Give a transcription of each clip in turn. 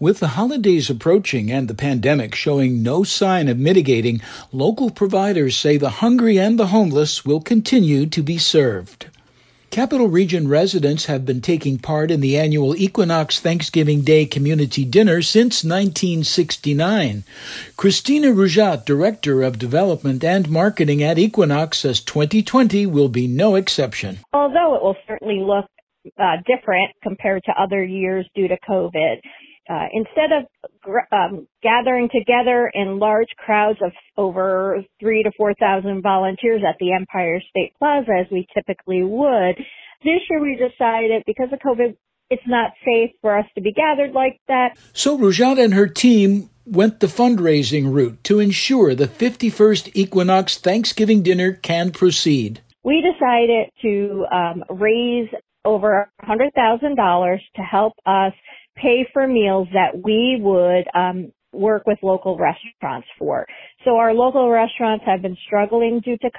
With the holidays approaching and the pandemic showing no sign of mitigating, local providers say the hungry and the homeless will continue to be served. Capital Region residents have been taking part in the annual Equinox Thanksgiving Day Community Dinner since 1969. Christina Rujat, Director of Development and Marketing at Equinox, says 2020 will be no exception. Although it will certainly look different compared to other years due to COVID. Instead of gathering together in large crowds of over 3,000 to 4,000 volunteers at the Empire State Plaza as we typically would, this year we decided because of COVID, it's not safe for us to be gathered like that. So Rujat and her team went the fundraising route to ensure the 51st Equinox Thanksgiving dinner can proceed. We decided to raise over $100,000 to help us pay for meals that we would work with local restaurants for. So our local restaurants have been struggling due to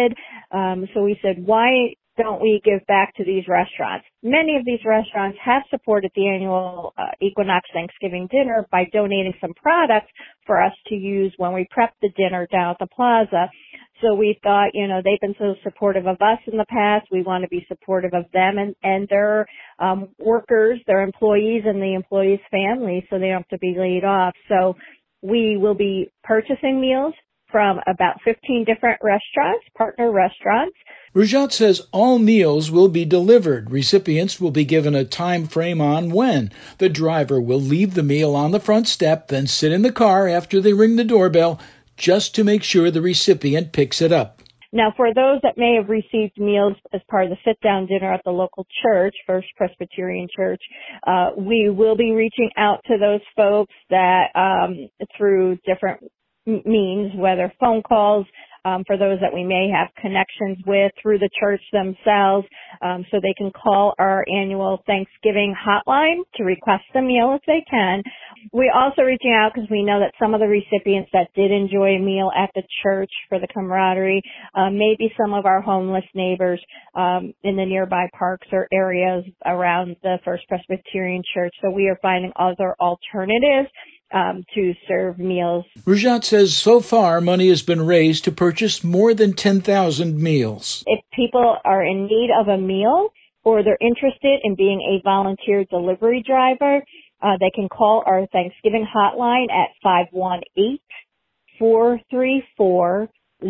COVID. So we said, why don't we give back to these restaurants? Many of these restaurants have supported the annual Equinox Thanksgiving dinner by donating some products for us to use when we prep the dinner down at the plaza. So we thought, they've been so supportive of us in the past. We want to be supportive of them and their workers, their employees, and the employees' families so they don't have to be laid off. So we will be purchasing meals from about 15 different restaurants, partner restaurants. Rujat says all meals will be delivered. Recipients will be given a time frame on when. The driver will leave the meal on the front step, then sit in the car after they ring the doorbell, just to make sure the recipient picks it up. Now, for those that may have received meals as part of the sit-down dinner at the local church, First Presbyterian Church, we will be reaching out to those folks that through different means, whether phone calls, for those that we may have connections with through the church themselves, so they can call our annual Thanksgiving hotline to request a meal if they can. We're also reaching out because we know that some of the recipients that did enjoy a meal at the church for the camaraderie, maybe some of our homeless neighbors in the nearby parks or areas around the First Presbyterian Church. So we are finding other alternatives to serve meals. Rujat says so far money has been raised to purchase more than 10,000 meals. If people are in need of a meal or they're interested in being a volunteer delivery driver, they can call our Thanksgiving hotline at 518-434-0131.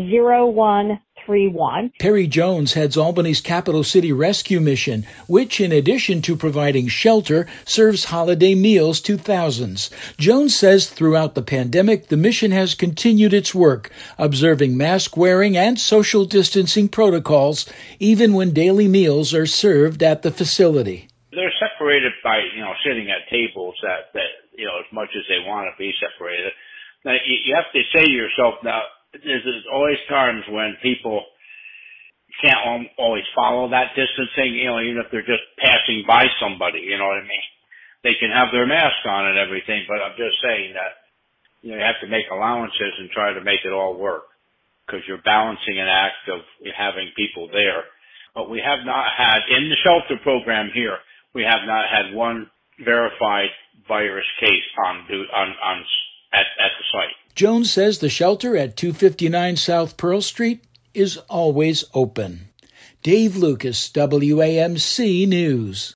Perry Jones heads Albany's Capital City Rescue Mission, which, in addition to providing shelter, serves holiday meals to thousands. Jones says throughout the pandemic, the mission has continued its work, observing mask wearing and social distancing protocols, even when daily meals are served at the facility. They're separated by, sitting at tables that as much as they want to be separated. Now, you have to say to yourself, now, there's always times when people can't always follow that distancing, even if they're just passing by somebody, you know what I mean? They can have their mask on and everything, but I'm just saying that, you have to make allowances and try to make it all work because you're balancing an act of having people there. But we have not had, in the shelter program here, we have not had one verified virus case at the site. Jones says the shelter at 259 South Pearl Street is always open. Dave Lucas, WAMC News.